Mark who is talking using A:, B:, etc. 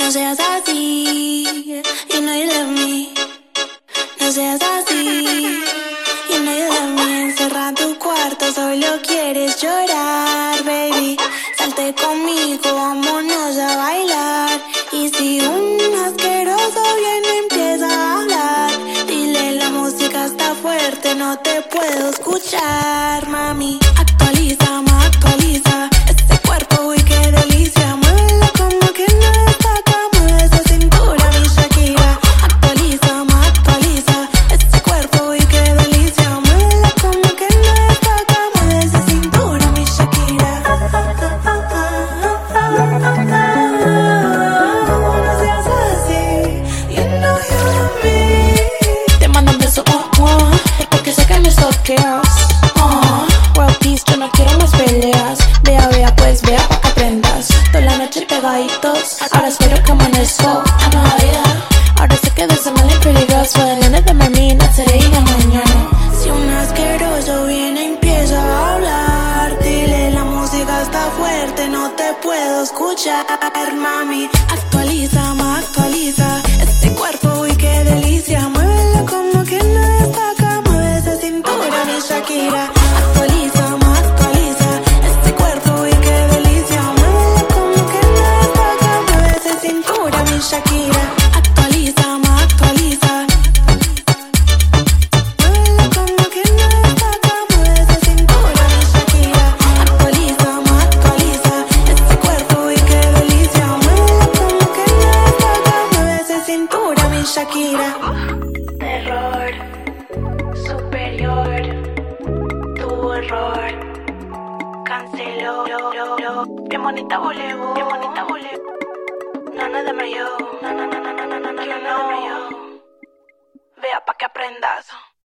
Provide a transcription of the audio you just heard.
A: No seas así, you know you love me. No seas así, you know you love me. Encerra tu cuarto, solo quieres llorar, baby. Salte conmigo, vámonos a bailar. Y si un asqueroso viene empieza a hablar, dile la música está fuerte, no te puedo escuchar, mami. Actualiza, ma, actualiza. Ese cuerpo, uy, qué delicia. Muévelo como que no está acá. Mueve esa cintura, mi Shakira. Actualiza, ma, actualiza. Ese cuerpo, uy, qué delicia. Muévelo como que no está acá. Mueve esa cintura, mi Shakira. No seas así, you know you love me. Te mando un beso, porque sé que me stalkeas. World peace, yo no quiero más peleas. Vea, pues vea pa' que aprendas. Toda la noche pegaditos, ahora espero que amanezco a Navidad. Ahora sé que de ser mal y peligroso, el nene de mí naceré y de mañana. Si un asqueroso viene empieza a hablar, dile la música está fuerte, no te puedo escuchar, mami. Actualiza, ma, actualiza. Ese cuerpo, uy, qué delicia. Muévelo como que no está acá. Mueve esa cintura, mi Shakira. Actualiza, ma, actualiza. Ese cuerpo, uy, qué delicia. Muévelo como que no está acá. Mueve esa cintura, mi Shakira. Actualiza, ma, actualiza. Muévelo como que no está acá. Mueve esa cintura, mi Shakira. Actualiza, ma, actualiza. Ese cuerpo, uy, qué delicia. Muévelo como que no está acá. Mueve esa cintura, mi Shakira. Terror superior, tu error canceló. Bien bonita volevo, bien bonita volevo. Nana de mayo, nana, nana, nana, nana, nana de mayo. Vea pa' que aprendas.